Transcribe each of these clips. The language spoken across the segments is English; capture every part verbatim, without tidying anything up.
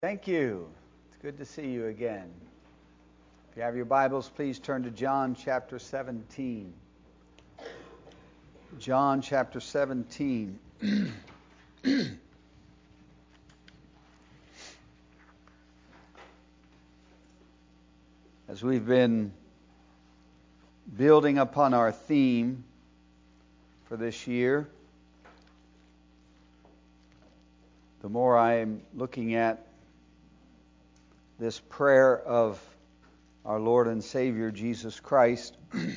Thank you. It's good to see you again. If you have your Bibles, please turn to John chapter seventeen. John chapter seventeen. As we've been building upon our theme for this year, the more I'm looking at this prayer of our Lord and Savior Jesus Christ,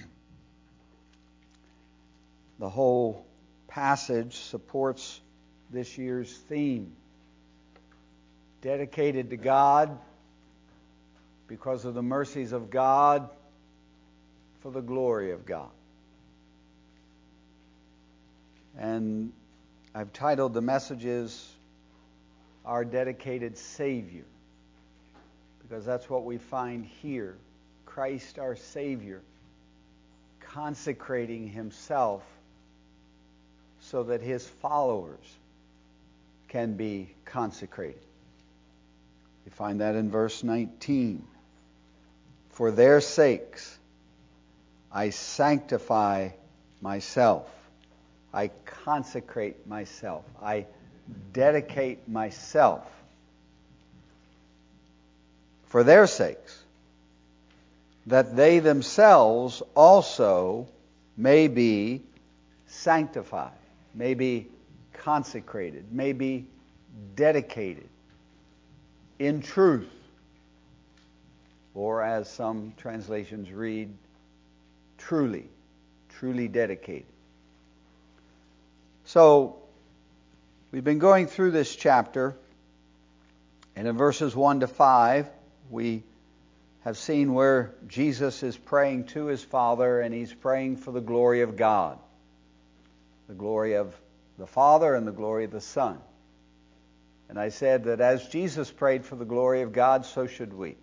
the whole passage supports this year's theme. Dedicated to God because of the mercies of God for the glory of God. And I've titled the messages, Our Dedicated Savior, because that's what we find here. Christ our Savior consecrating himself so that his followers can be consecrated. We find that in verse nineteen. For their sakes I sanctify myself. I consecrate myself. I dedicate myself. For their sakes, that they themselves also may be sanctified, may be consecrated, may be dedicated in truth. Or as some translations read, truly, truly dedicated. So, we've been going through this chapter, and in verses one to five, we have seen where Jesus is praying to his Father, and he's praying for the glory of God. The glory of the Father and the glory of the Son. And I said that as Jesus prayed for the glory of God, so should we.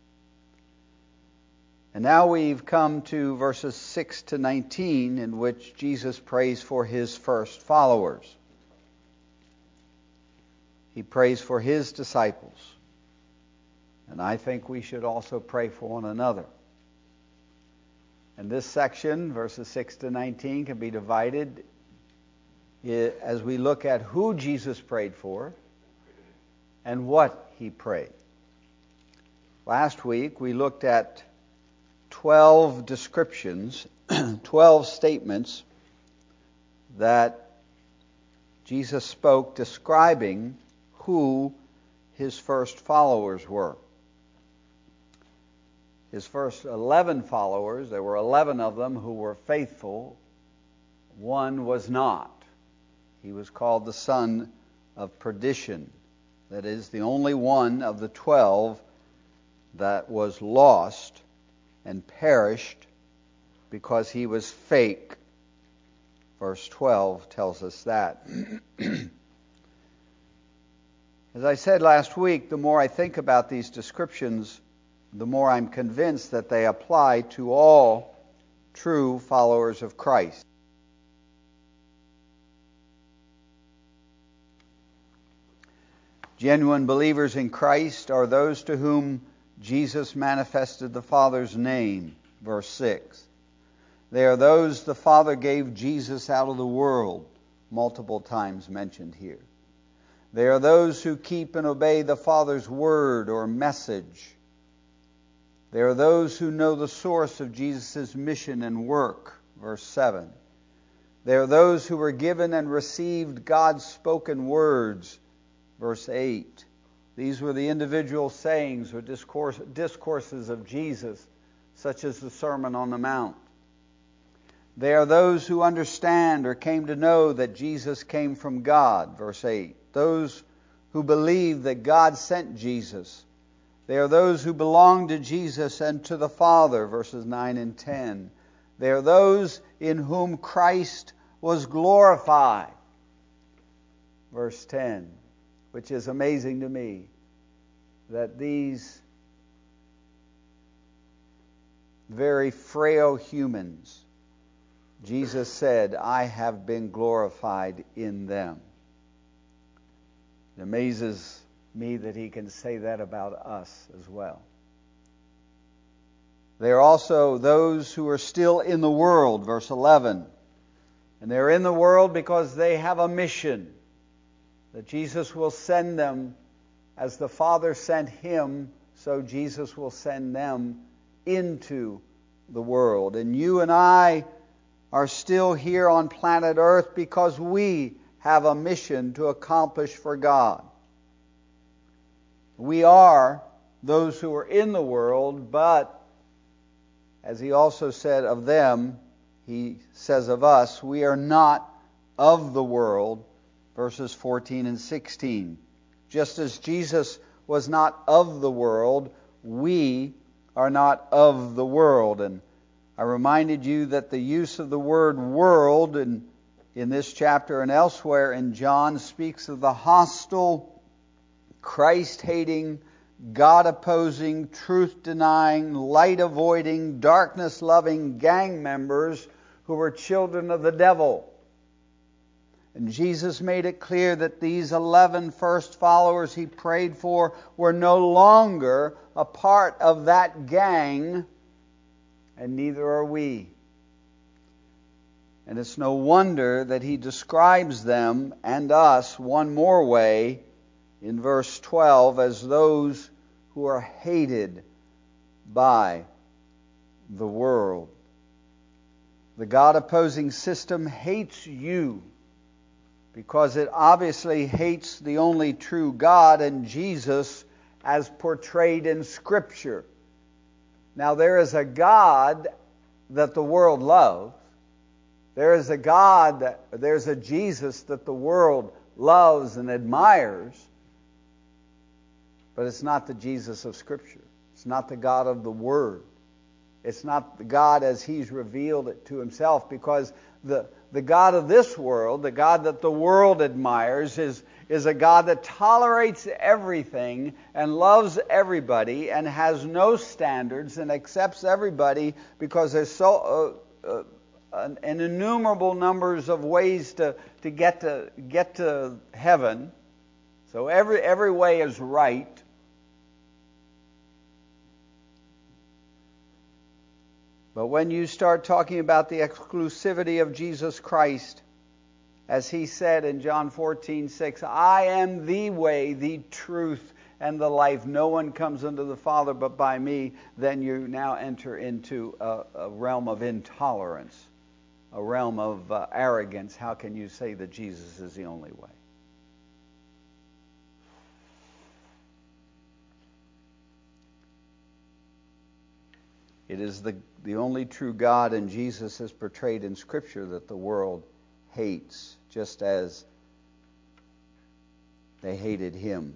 And now we've come to verses six to nineteen, in which Jesus prays for his first followers. He prays for his disciples. And I think we should also pray for one another. And this section, verses six to nineteen, can be divided as we look at who Jesus prayed for and what he prayed. Last week we looked at twelve descriptions, twelve statements that Jesus spoke describing who his first followers were. His first eleven followers, there were eleven of them who were faithful. One was not. He was called the son of perdition. That is, the only one of the twelve that was lost and perished because he was fake. Verse twelve tells us that. As I said last week, the more I think about these descriptions, the more I'm convinced that they apply to all true followers of Christ. Genuine believers in Christ are those to whom Jesus manifested the Father's name, verse six. They are those the Father gave Jesus out of the world, multiple times mentioned here. They are those who keep and obey the Father's word or message. They are those who know the source of Jesus' mission and work, verse seven. They are those who were given and received God's spoken words, verse eight. These were the individual sayings or discourse, discourses of Jesus, such as the Sermon on the Mount. They are those who understand or came to know that Jesus came from God, verse eight. Those who believe that God sent Jesus. They are those who belong to Jesus and to the Father, verses nine and ten. They are those in whom Christ was glorified, verse ten. Which is amazing to me, that these very frail humans, Jesus said, I have been glorified in them. It amazes me that he can say that about us as well. They are also those who are still in the world, verse eleven. And they're in the world because they have a mission that Jesus will send them as the Father sent him, so Jesus will send them into the world. And you and I are still here on planet Earth because we have a mission to accomplish for God. We are those who are in the world, but as he also said of them, he says of us, we are not of the world, verses fourteen and sixteen. Just as Jesus was not of the world, we are not of the world. And I reminded you that the use of the word world in, in this chapter and elsewhere in John speaks of the hostile, Christ-hating, God-opposing, truth-denying, light-avoiding, darkness-loving gang members who were children of the devil. And Jesus made it clear that these eleven first followers he prayed for were no longer a part of that gang, and neither are we. And it's no wonder that he describes them and us one more way in verse twelve as those who are hated by the world. The God-opposing system hates you because it obviously hates the only true God and Jesus as portrayed in Scripture. Now, there is a God that the world loves. There is a God, that, there's a Jesus that the world loves and admires. But it's not the Jesus of Scripture. It's not the God of the Word. It's not the God as He's revealed it to Himself, because the, the God of this world, the God that the world admires, is, is a God that tolerates everything and loves everybody and has no standards and accepts everybody because there's so uh, uh, an, an innumerable numbers of ways to, to get to get to heaven. So every every way is right. But when you start talking about the exclusivity of Jesus Christ, as he said in John fourteen six, I am the way, the truth, and the life. No one comes unto the Father but by me. Then you now enter into a, a realm of intolerance, a realm of uh, arrogance. How can you say that Jesus is the only way? It is the, the only true God and Jesus is portrayed in Scripture that the world hates, just as they hated him.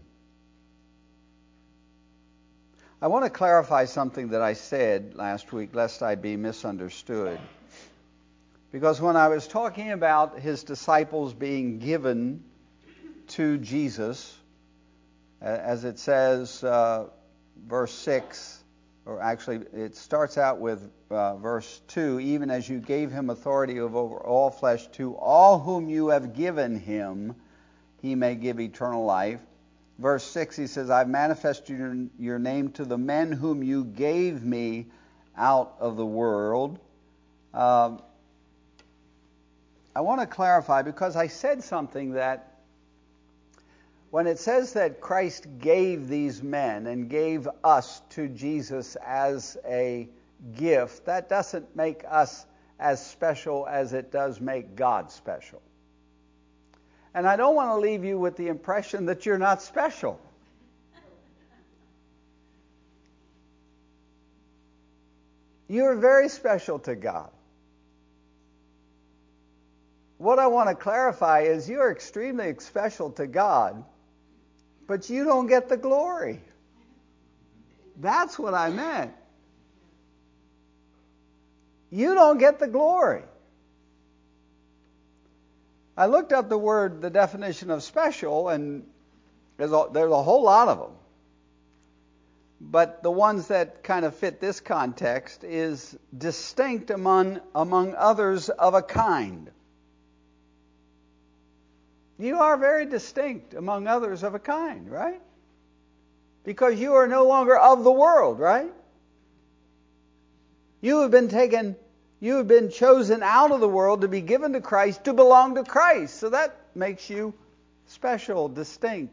I want to clarify something that I said last week, lest I be misunderstood. Because when I was talking about his disciples being given to Jesus, as it says, uh, verse six, or actually it starts out with uh, verse two, even as you gave him authority over all flesh, to all whom you have given him, he may give eternal life. Verse six, he says, I've manifested your, your name to the men whom you gave me out of the world. Um, I want to clarify, because I said something that when it says that Christ gave these men and gave us to Jesus as a gift, that doesn't make us as special as it does make God special. And I don't want to leave you with the impression that you're not special. You're very special to God. What I want to clarify is you're extremely special to God, but you don't get the glory. That's what I meant. You don't get the glory. I looked up the word, the definition of special, and there's a, there's a whole lot of them. But the ones that kind of fit this context is distinct among, among others of a kind. You are very distinct among others of a kind, right? Because you are no longer of the world, right? You have been taken, you have been chosen out of the world to be given to Christ, to belong to Christ. So that makes you special, distinct.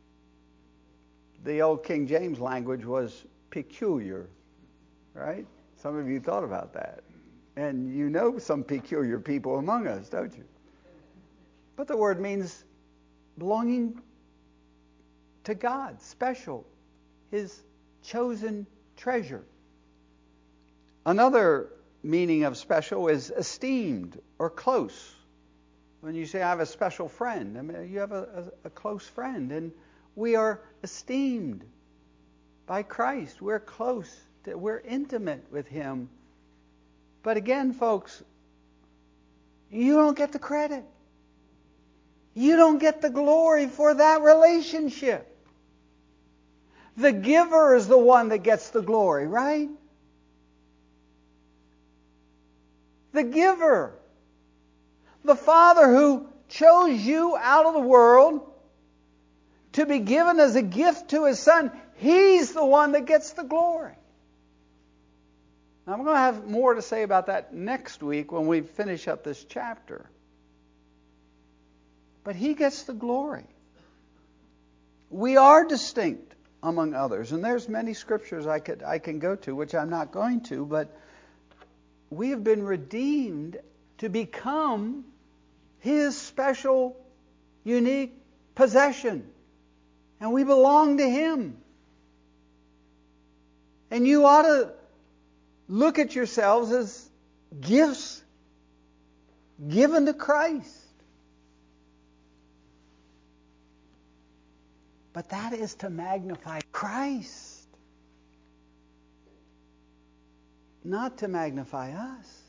The old King James language was peculiar, right? Some of you thought about that. And you know some peculiar people among us, don't you? But the word means belonging to God, special, His chosen treasure. Another meaning of special is esteemed or close. When you say, I have a special friend, I mean, you have a, a, a close friend. And we are esteemed by Christ. We're close. To, we're intimate with Him. But again, folks, you don't get the credit. You don't get the glory for that relationship. The giver is the one that gets the glory, right? The giver. The Father who chose you out of the world to be given as a gift to His Son, He's the one that gets the glory. Now, I'm going to have more to say about that next week when we finish up this chapter. But He gets the glory. We are distinct among others. And there's many scriptures I could I can go to, which I'm not going to, but we have been redeemed to become His special, unique possession. And we belong to Him. And you ought to look at yourselves as gifts given to Christ. But that is to magnify Christ, not to magnify us.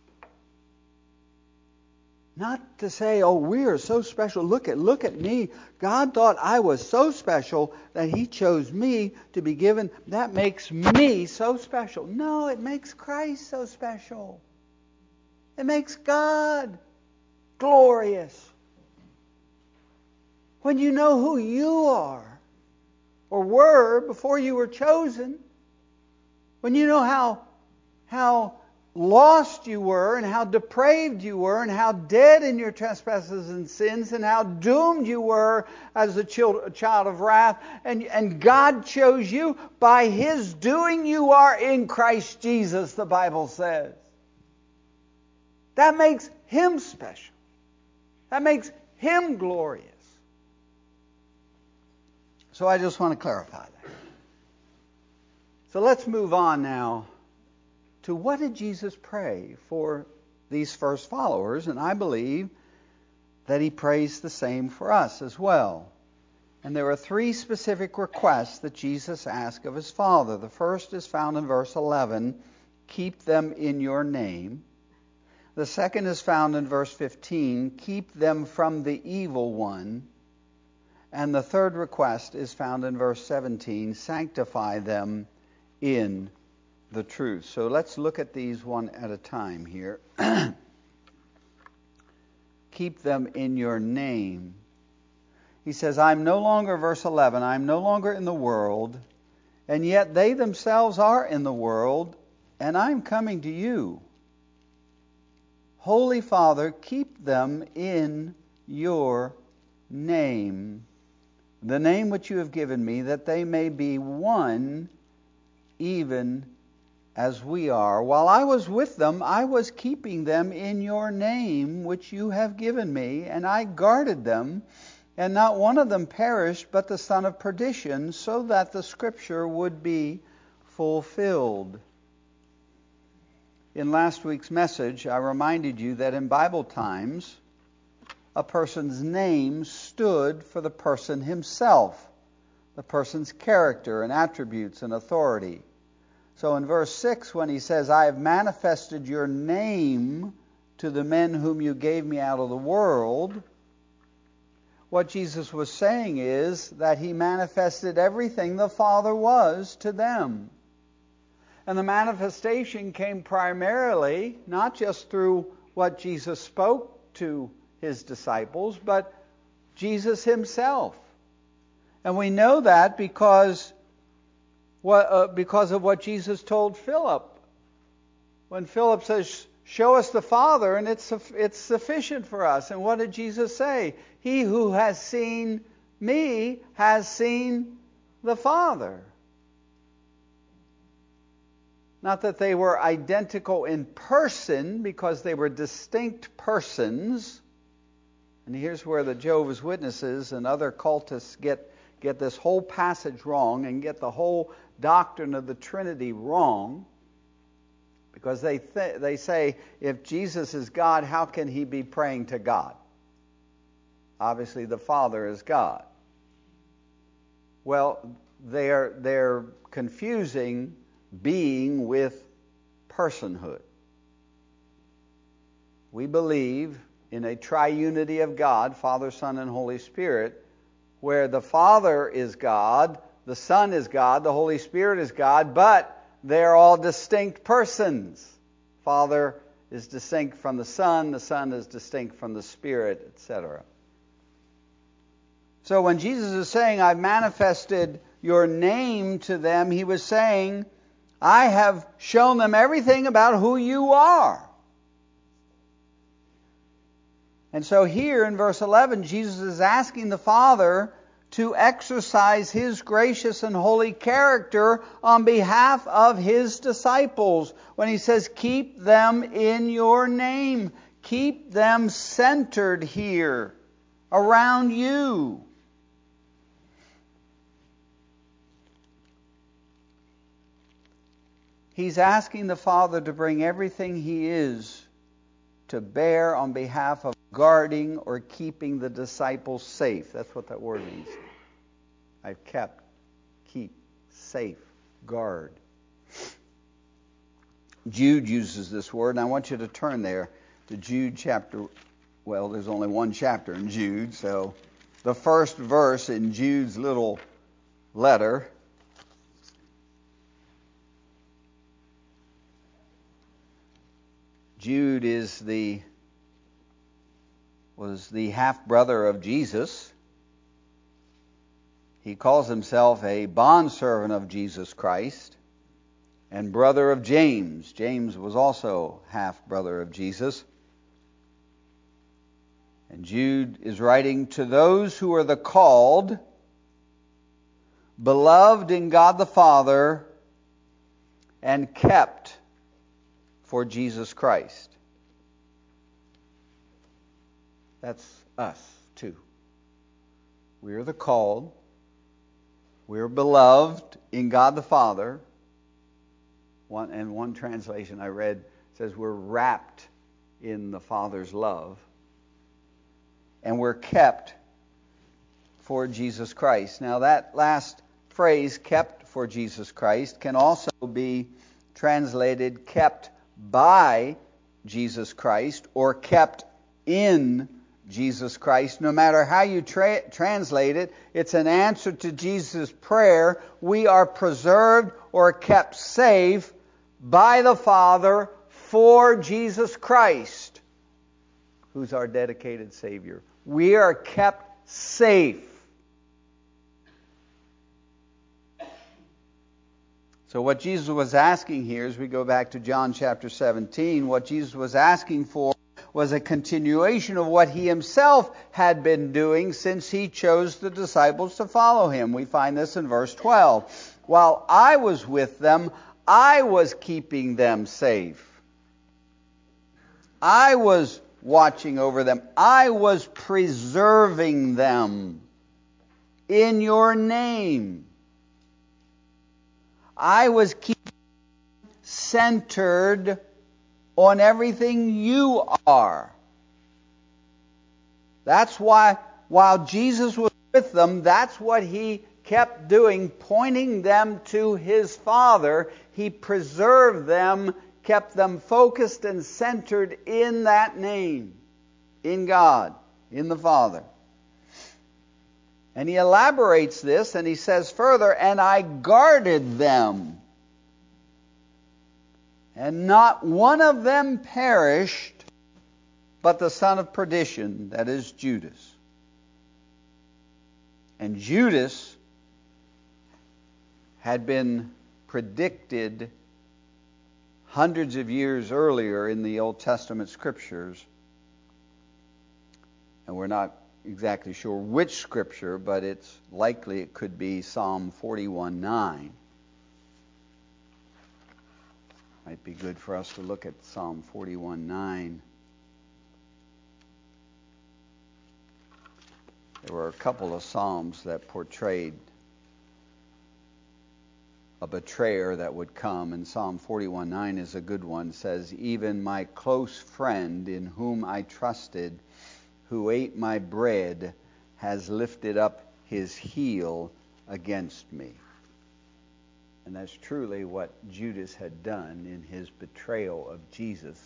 Not to say, oh, we are so special. Look at, look at me. God thought I was so special that He chose me to be given. That makes me so special. No, it makes Christ so special. It makes God glorious. When you know who you are, or were before you were chosen, when you know how, how lost you were, and how depraved you were, and how dead in your trespasses and sins, and how doomed you were as a child, a child of wrath, and, and God chose you, by His doing you are in Christ Jesus, the Bible says. That makes Him special. That makes Him glorious. So I just want to clarify that. So let's move on now to what did Jesus pray for these first followers, and I believe that He prays the same for us as well. And there are three specific requests that Jesus asked of His Father. The first is found in verse eleven, keep them in your name. The second is found in verse fifteen, keep them from the evil one. And the third request is found in verse seventeen, sanctify them in the truth. So let's look at these one at a time here. Keep them in your name. He says, I'm no longer, verse eleven, I'm no longer in the world, and yet they themselves are in the world, and I'm coming to you. Holy Father, keep them in your name, the name which you have given me, that they may be one, even as we are. While I was with them, I was keeping them in your name, which you have given me, and I guarded them, and not one of them perished, but the son of perdition, so that the scripture would be fulfilled. In last week's message, I reminded you that in Bible times, a person's name stood for the person himself, the person's character and attributes and authority. So in verse six, when he says, I have manifested your name to the men whom you gave me out of the world, what Jesus was saying is that He manifested everything the Father was to them. And the manifestation came primarily not just through what Jesus spoke to His disciples, but Jesus Himself. And we know that because what, uh, because of what Jesus told Philip. When Philip says, show us the Father, and it's, it's sufficient for us. And what did Jesus say? He who has seen me has seen the Father. Not that they were identical in person, because they were distinct persons. And here's where the Jehovah's Witnesses and other cultists get, get this whole passage wrong and get the whole doctrine of the Trinity wrong. Because they th- they say, if Jesus is God, how can he be praying to God? Obviously, the Father is God. Well, they're they're confusing being with personhood. We believe in a triunity of God, Father, Son, and Holy Spirit, where the Father is God, the Son is God, the Holy Spirit is God, but they're all distinct persons. Father is distinct from the Son, the Son is distinct from the Spirit, et cetera. So when Jesus is saying, I've manifested your name to them, he was saying, I have shown them everything about who you are. And so here in verse eleven, Jesus is asking the Father to exercise his gracious and holy character on behalf of his disciples. When he says, keep them in your name. Keep them centered here around you. He's asking the Father to bring everything he is to bear on behalf of guarding or keeping the disciples safe. That's what that word means. I've kept, keep, safe, guard. Jude uses this word, and I want you to turn there to Jude chapter, well, there's only one chapter in Jude, so the first verse in Jude's little letter. Jude is the was the half-brother of Jesus. He calls himself a bondservant of Jesus Christ and brother of James. James was also half-brother of Jesus. And Jude is writing to those who are the called, beloved in God the Father, and kept for Jesus Christ. That's us, too. We are the called. We are beloved in God the Father. One, and one translation I read says we're wrapped in the Father's love. And we're kept for Jesus Christ. Now that last phrase, kept for Jesus Christ, can also be translated kept by Jesus Christ or kept in Jesus Christ. No matter how you tra- translate it, it's an answer to Jesus' prayer. We are preserved or kept safe by the Father for Jesus Christ, who's our dedicated Savior. We are kept safe. So what Jesus was asking here, as we go back to John chapter seventeen, what Jesus was asking for was a continuation of what he himself had been doing since he chose the disciples to follow him. We find this in verse twelve. While I was with them, I was keeping them safe. I was watching over them. I was preserving them in your name. I was keeping centered on everything you are. That's why, while Jesus was with them, that's what he kept doing, pointing them to his Father. He preserved them, kept them focused and centered in that name, in God, in the Father. And he elaborates this, and he says further, and I guarded them, and not one of them perished, but the son of perdition, that is Judas. And Judas had been predicted hundreds of years earlier in the Old Testament scriptures. And we're not exactly sure which scripture, but it's likely it could be Psalm forty-one nine. Might be good for us to look at Psalm forty-one nine. There were a couple of psalms that portrayed a betrayer that would come, and Psalm forty-one nine is a good one. It says, "Even my close friend in whom I trusted, who ate my bread, has lifted up his heel against me." And that's truly what Judas had done in his betrayal of Jesus,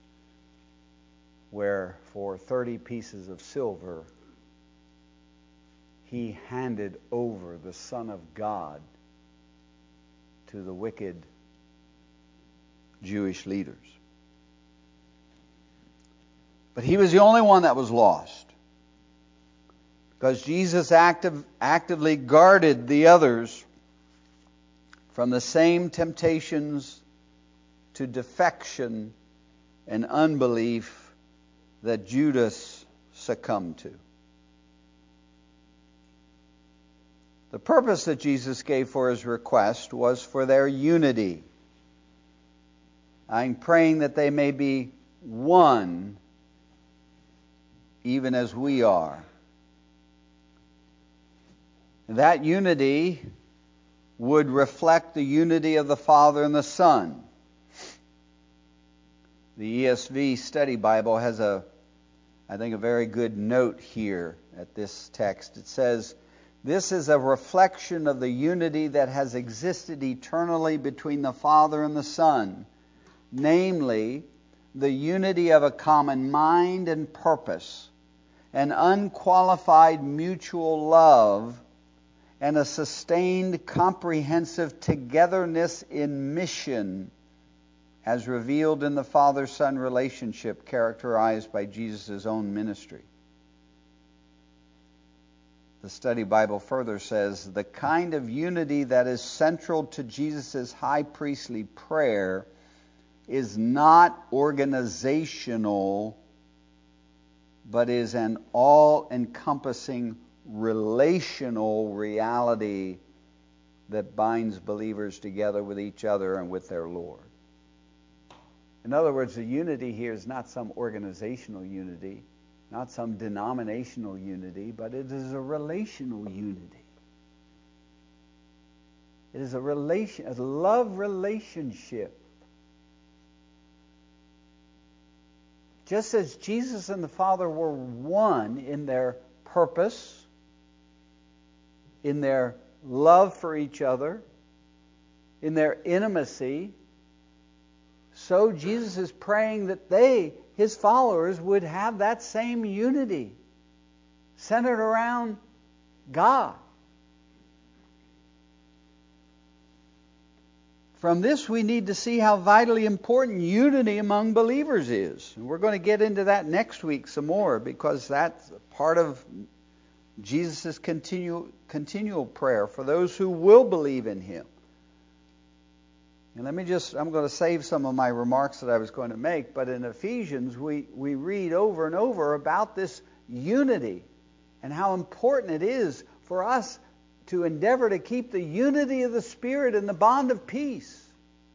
where for thirty pieces of silver he handed over the Son of God to the wicked Jewish leaders. But he was the only one that was lost, because Jesus active, actively guarded the others from the same temptations to defection and unbelief that Judas succumbed to. The purpose that Jesus gave for his request was for their unity. I'm praying that they may be one, even as we are. That unity would reflect the unity of the Father and the Son. The E S V Study Bible has a, I think, a very good note here at this text. It says, "This is a reflection of the unity that has existed eternally between the Father and the Son, namely, the unity of a common mind and purpose, an unqualified mutual love, and a sustained, comprehensive togetherness in mission, as revealed in the Father-Son relationship characterized by Jesus' own ministry." The Study Bible further says, "The kind of unity that is central to Jesus' high priestly prayer is not organizational, but is an all-encompassing relational reality that binds believers together with each other and with their Lord." In other words, the unity here is not some organizational unity, not some denominational unity, but it is a relational unity. It is a relation, a love relationship. Just as Jesus and the Father were one in their purpose, in their love for each other, in their intimacy, so Jesus is praying that they, his followers, would have that same unity centered around God. From this, we need to see how vitally important unity among believers is. And we're going to get into that next week some more, because that's part of Jesus' continual, continual prayer for those who will believe in him. And let me just, I'm going to save some of my remarks that I was going to make, but in Ephesians we, we read over and over about this unity and how important it is for us to endeavor to keep the unity of the Spirit in the bond of peace.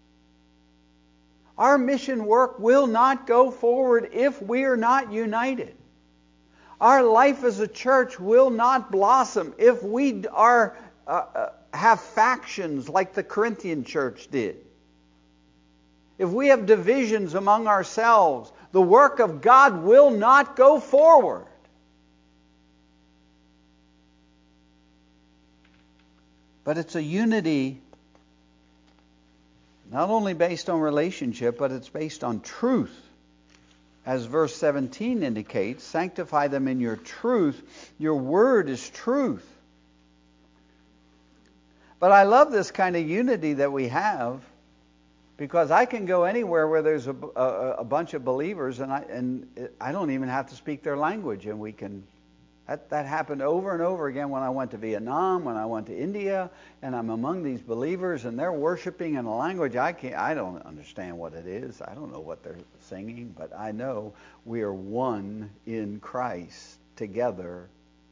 Our mission work will not go forward if we are not united. Our life as a church will not blossom if we are uh, uh, have factions like the Corinthian church did. If we have divisions among ourselves, the work of God will not go forward. But it's a unity not only based on relationship, but it's based on truth. As verse seventeen indicates, sanctify them in your truth. Your word is truth. But I love this kind of unity that we have, because I can go anywhere where there's a, a, a bunch of believers, and I and I don't even have to speak their language, and we can That, that happened over and over again when I went to Vietnam, when I went to India, and I'm among these believers, and they're worshiping in a language I can't, I don't understand what it is. I don't know what they're singing, but I know we are one in Christ together.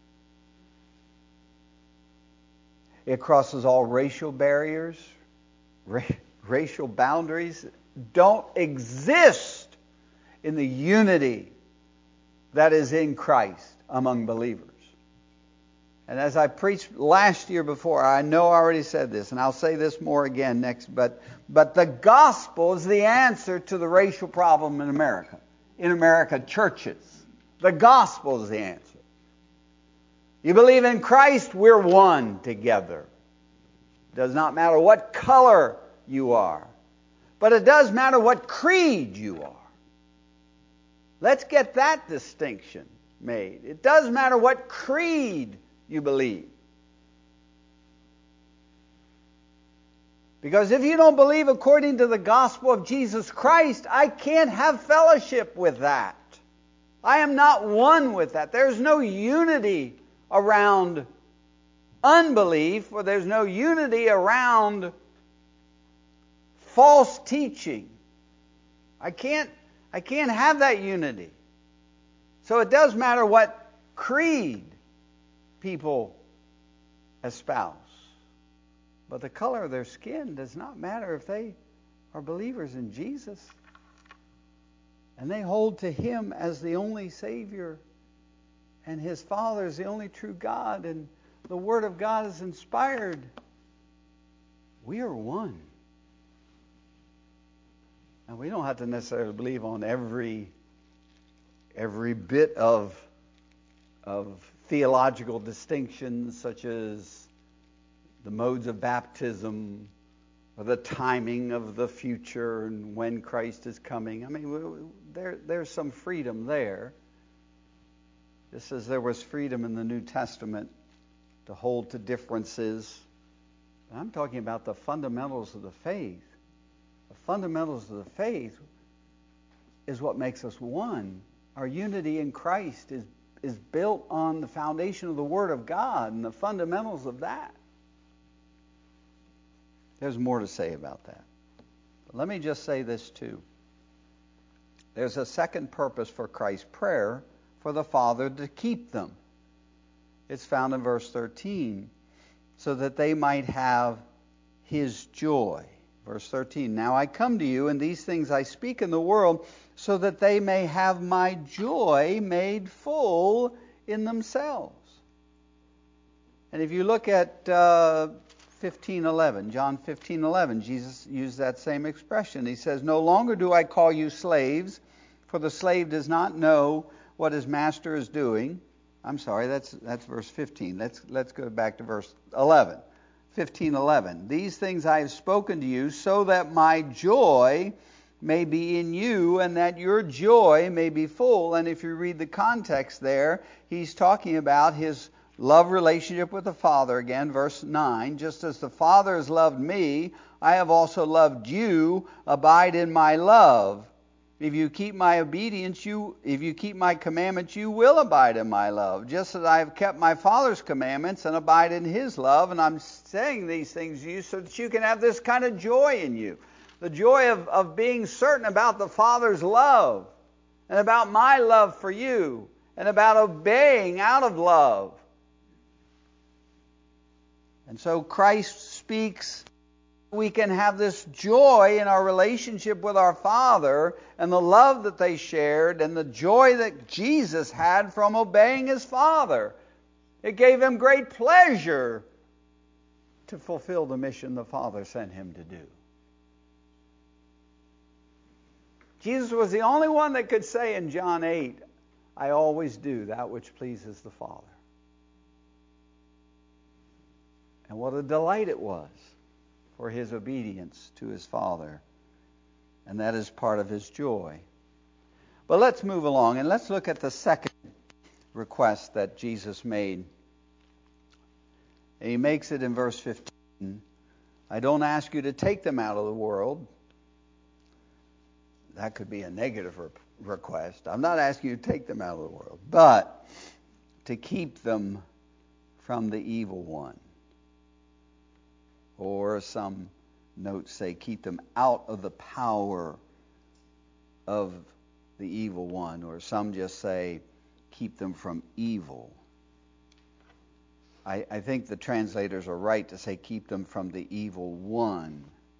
It crosses all racial barriers, ra- racial boundaries. Don't exist in the unity that is in Christ among believers. And as I preached last year before, I know I already said this, and I'll say this more again next, but but the gospel is the answer to the racial problem in America, in America churches. The gospel is the answer. You believe in Christ, we're one together. It does not matter what color you are, but it does matter what creed you are. Let's get that distinction made. It does matter what creed you believe. Because if you don't believe according to the gospel of Jesus Christ, I can't have fellowship with that. I am not one with that. There's no unity around unbelief, or there's no unity around false teaching. I can't I can't have that unity. So it does matter what creed people espouse. But the color of their skin does not matter if they are believers in Jesus. And they hold to Him as the only Savior. And His Father is the only true God. And the Word of God is inspired. We are one. Now, we don't have to necessarily believe on every every bit of of theological distinctions, such as the modes of baptism or the timing of the future and when Christ is coming. I mean, there there's some freedom there. Just as there was freedom in the New Testament to hold to differences. I'm talking about the fundamentals of the faith. The fundamentals of the faith is what makes us one. Our unity in Christ is, is built on the foundation of the Word of God and the fundamentals of that. There's more to say about that. But let me just say this too. There's a second purpose for Christ's prayer for the Father to keep them. It's found in verse thirteen. So that they might have His joy. Verse thirteen, now I come to you, and these things I speak in the world, so that they may have my joy made full in themselves. And if you look at uh, fifteen eleven, John fifteen eleven, Jesus used that same expression. He says, no longer do I call you slaves, for the slave does not know what his master is doing. I'm sorry, that's that's verse fifteen. Let's let's go back to verse eleven. fifteen eleven. These things I have spoken to you so that my joy may be in you and that your joy may be full. And if you read the context there, he's talking about his love relationship with the Father again, verse nine. Just as the Father has loved me, I have also loved you. Abide in my love. If you keep my obedience, you if you keep my commandments, you will abide in my love, just as I have kept my Father's commandments and abide in His love. And I'm saying these things to you so that you can have this kind of joy in you. The joy of, of being certain about the Father's love and about my love for you and about obeying out of love. And so Christ speaks. We can have this joy in our relationship with our Father and the love that they shared and the joy that Jesus had from obeying His Father. It gave Him great pleasure to fulfill the mission the Father sent Him to do. Jesus was the only one that could say in John eight, I always do that which pleases the Father. And what a delight it was for His obedience to His Father. And that is part of His joy. But let's move along and let's look at the second request that Jesus made. And He makes it in verse fifteen. I don't ask you to take them out of the world. That could be a negative re- request. I'm not asking you to take them out of the world. But to keep them from the evil one. Or some notes say, keep them out of the power of the evil one. Or some just say, keep them from evil. I, I think the translators are right to say, keep them from the evil one.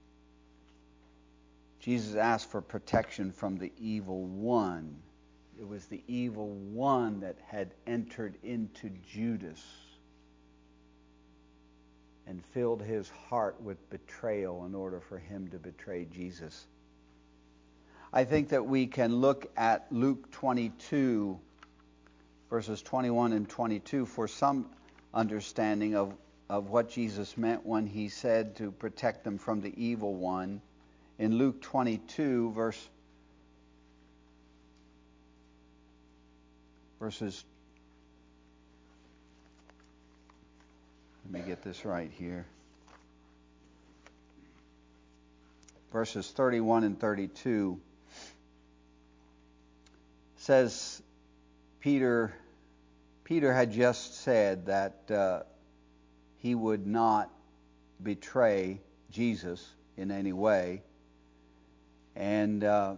Jesus asked for protection from the evil one. It was the evil one that had entered into Judas and filled his heart with betrayal in order for him to betray Jesus. I think that we can look at Luke twenty-two, verses twenty-one and twenty-two, for some understanding of, of what Jesus meant when he said to protect them from the evil one. In Luke twenty-two, verse, verses, let me get this right here. Verses thirty-one and thirty-two says Peter Peter had just said that uh, he would not betray Jesus in any way. And uh,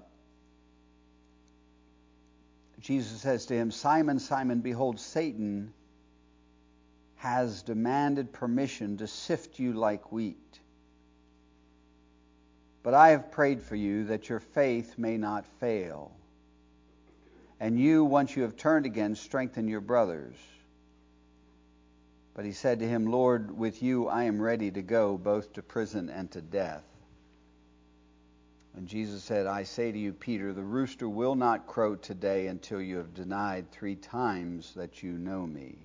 Jesus says to him, Simon, Simon, behold, Satan has demanded permission to sift you like wheat. But I have prayed for you that your faith may not fail. And you, once you have turned again, strengthen your brothers. But he said to him, Lord, with you I am ready to go, both to prison and to death. And Jesus said, I say to you, Peter, the rooster will not crow today until you have denied three times that you know me.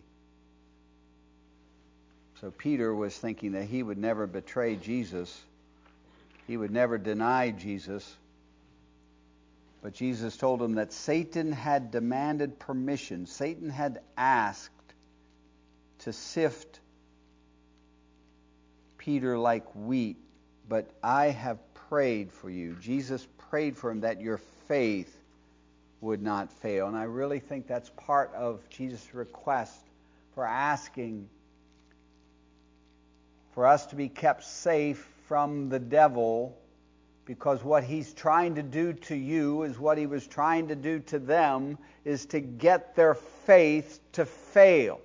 So Peter was thinking that he would never betray Jesus. He would never deny Jesus. But Jesus told him that Satan had demanded permission. Satan had asked to sift Peter like wheat. But I have prayed for you. Jesus prayed for him that your faith would not fail. And I really think that's part of Jesus' request for asking for us to be kept safe from the devil, because what he's trying to do to you is what he was trying to do to them, is to get their faith to fail,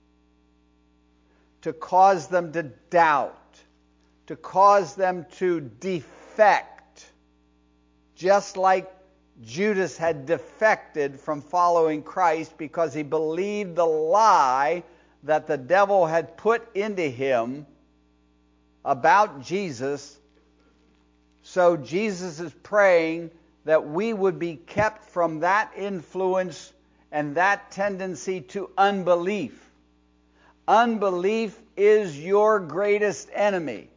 to cause them to doubt, to cause them to defect, just like Judas had defected from following Christ because he believed the lie that the devil had put into him about Jesus. So Jesus is praying that we would be kept from that influence and that tendency to unbelief. Unbelief is your greatest enemy.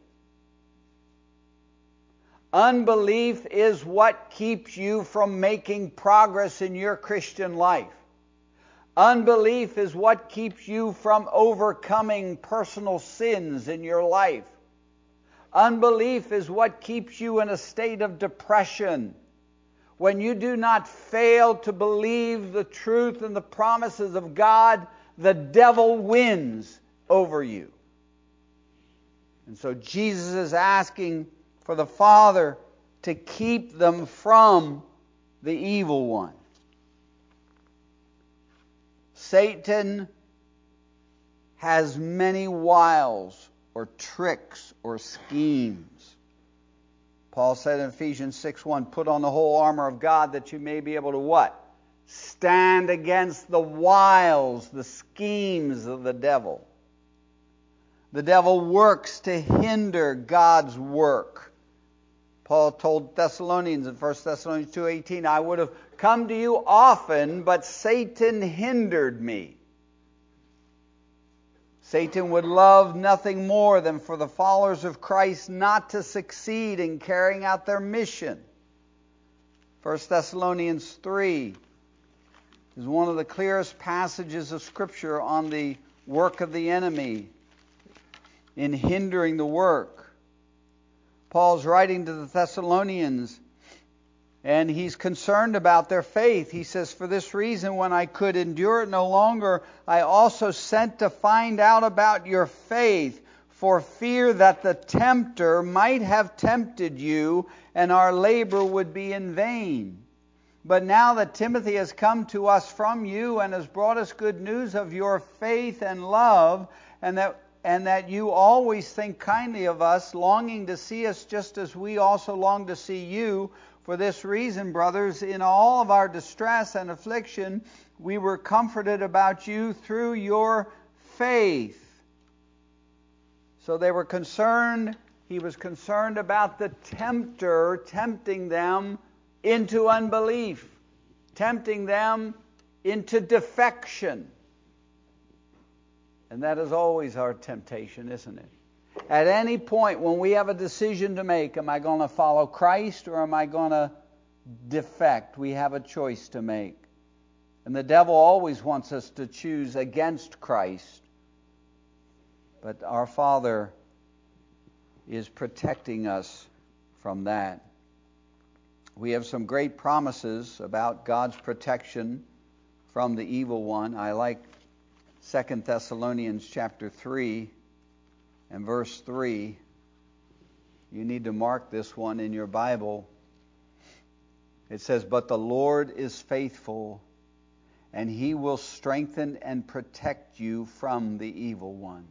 Unbelief is what keeps you from making progress in your Christian life. Unbelief is what keeps you from overcoming personal sins in your life. Unbelief is what keeps you in a state of depression. When you do not fail to believe the truth and the promises of God, the devil wins over you. And so Jesus is asking for the Father to keep them from the evil one. Satan has many wiles or tricks or schemes. Paul said in Ephesians six one, put on the whole armor of God that you may be able to what? Stand against the wiles, the schemes of the devil. The devil works to hinder God's work. Paul told Thessalonians in First Thessalonians two eighteen, I would have come to you often, but Satan hindered me. Satan would love nothing more than for the followers of Christ not to succeed in carrying out their mission. First Thessalonians three is one of the clearest passages of Scripture on the work of the enemy in hindering the work. Paul's writing to the Thessalonians, And he's concerned about their faith. He says, "For this reason, when I could endure it no longer, I also sent to find out about your faith, for fear that the tempter might have tempted you, and our labor would be in vain. But now that Timothy has come to us from you and has brought us good news of your faith and love, and that and that you always think kindly of us, longing to see us just as we also long to see you. For this reason, brothers, in all of our distress and affliction, we were comforted about you through your faith." So they were concerned, he was concerned about the tempter tempting them into unbelief, tempting them into defection. And that is always our temptation, isn't it? At any point when we have a decision to make, am I going to follow Christ or am I going to defect? We have a choice to make. And the devil always wants us to choose against Christ. But our Father is protecting us from that. We have some great promises about God's protection from the evil one. I like Second Thessalonians chapter three and verse three. You need to mark this one in your Bible. It says, "But the Lord is faithful, and he will strengthen and protect you from the evil one."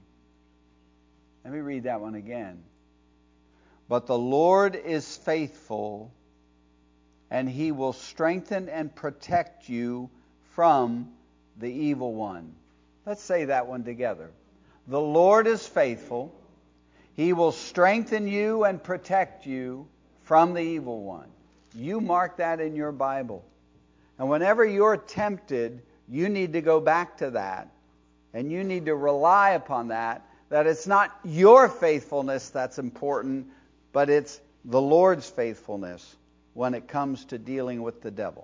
Let me read that one again. "But the Lord is faithful, and he will strengthen and protect you from the evil one." Let's say that one together. The Lord is faithful. He will strengthen you and protect you from the evil one. You mark that in your Bible. And whenever you're tempted, you need to go back to that. And you need to rely upon that. That it's not your faithfulness that's important, but it's the Lord's faithfulness when it comes to dealing with the devil.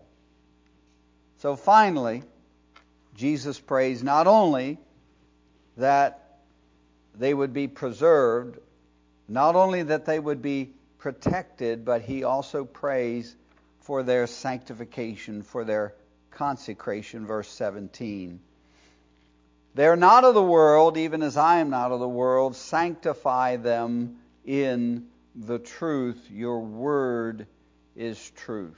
So finally, Jesus prays not only that they would be preserved, not only that they would be protected, but he also prays for their sanctification, for their consecration. Verse seventeen. "They are not of the world, even as I am not of the world. Sanctify them in the truth. Your word is truth."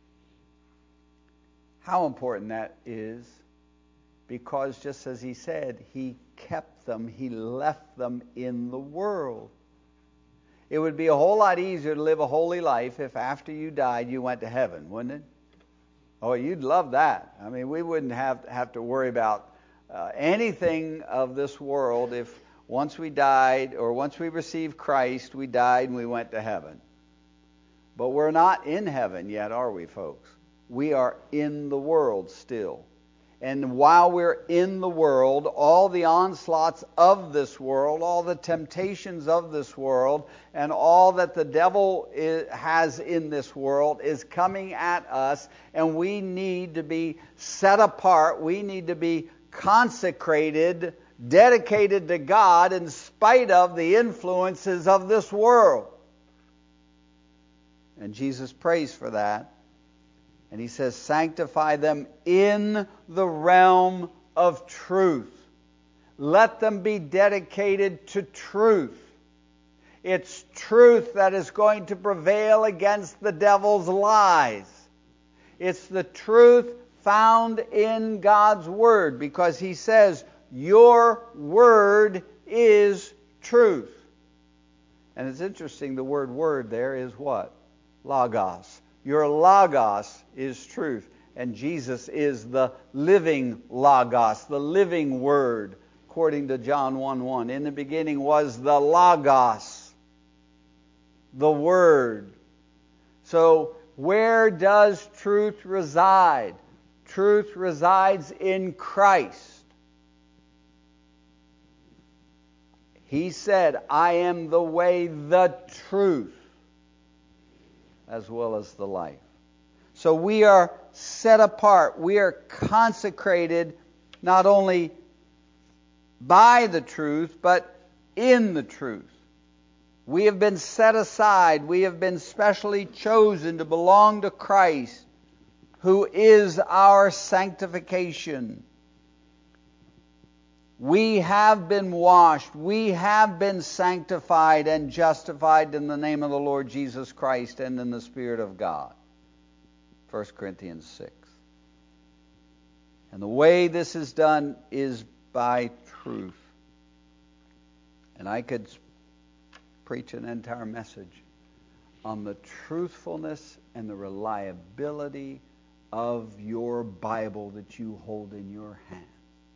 How important that is. Because just as he said, he kept them, he left them in the world. It would be a whole lot easier to live a holy life if after you died you went to heaven, wouldn't it? Oh, you'd love that. I mean, we wouldn't have, have to worry about uh, anything of this world if once we died or once we received Christ, we died and we went to heaven. But we're not in heaven yet, are we, folks? We are in the world still. And while we're in the world, all the onslaughts of this world, all the temptations of this world, and all that the devil is, has in this world is coming at us, and we need to be set apart. We need to be consecrated, dedicated to God in spite of the influences of this world. And Jesus prays for that. And he says, sanctify them in the realm of truth. Let them be dedicated to truth. It's truth that is going to prevail against the devil's lies. It's the truth found in God's Word, because he says, your Word is truth. And it's interesting, the word word there is what? Logos. Your Logos is truth. And Jesus is the living Logos, the living Word, according to John one one. In the beginning was the Logos, the Word. So where does truth reside? Truth resides in Christ. He said, I am the way, the truth, as well as the life. So we are set apart. We are consecrated not only by the truth, but in the truth. We have been set aside. We have been specially chosen to belong to Christ, who is our sanctification. We have been washed. We have been sanctified and justified in the name of the Lord Jesus Christ and in the Spirit of God. First Corinthians six. And the way this is done is by truth. And I could preach an entire message on the truthfulness and the reliability of your Bible that you hold in your hand.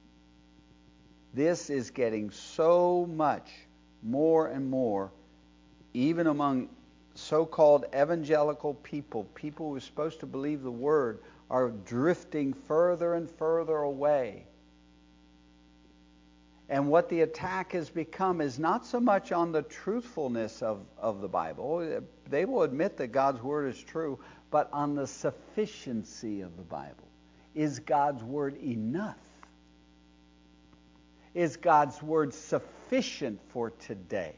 This is getting so much more and more, even among so-called evangelical people, people who are supposed to believe the Word, are drifting further and further away. And what the attack has become is not so much on the truthfulness of, of the Bible. They will admit that God's Word is true, but on the sufficiency of the Bible. Is God's Word enough? Is God's Word sufficient for today?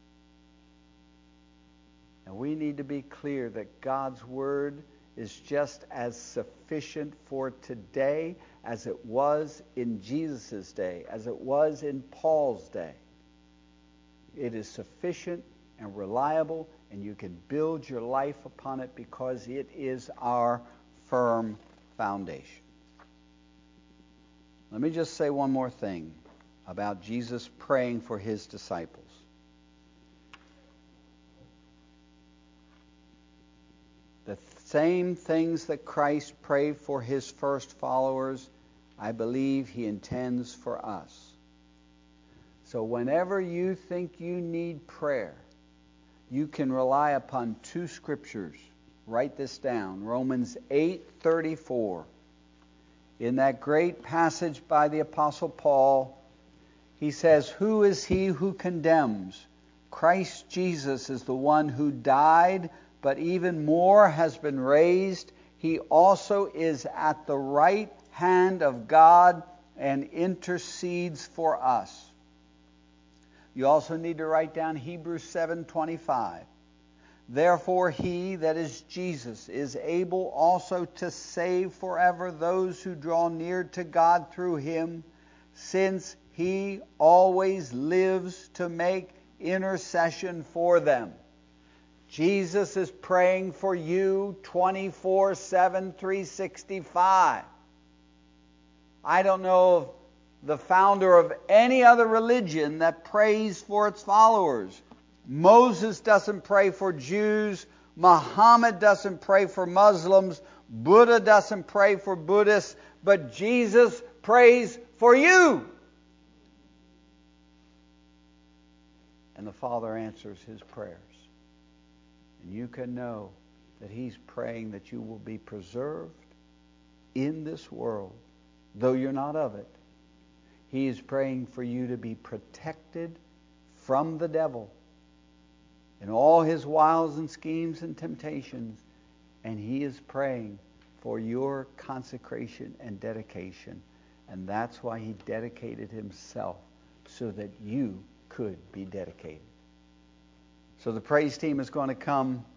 And we need to be clear that God's Word is just as sufficient for today as it was in Jesus' day, as it was in Paul's day. It is sufficient and reliable, and you can build your life upon it because it is our firm foundation. Let me just say one more thing about Jesus praying for his disciples. The same things that Christ prayed for his first followers, I believe he intends for us. So whenever you think you need prayer, you can rely upon two scriptures. Write this down. Romans eight thirty-four. In that great passage by the Apostle Paul, he says, "Who is he who condemns? Christ Jesus is the one who died, but even more has been raised. He also is at the right hand of God and intercedes for us." You also need to write down Hebrews seven twenty-five. "Therefore he," that is Jesus, "is able also to save forever those who draw near to God through him, since he always lives to make intercession for them." Jesus is praying for you twenty-four seven, three sixty-five. I don't know of the founder of any other religion that prays for its followers. Moses doesn't pray for Jews. Muhammad doesn't pray for Muslims. Buddha doesn't pray for Buddhists. But Jesus prays for you. And the Father answers his prayers. And you can know that he's praying that you will be preserved in this world, though you're not of it. He is praying for you to be protected from the devil and all his wiles and schemes and temptations. And he is praying for your consecration and dedication. And that's why he dedicated himself, so that you could be dedicated. So the praise team is going to come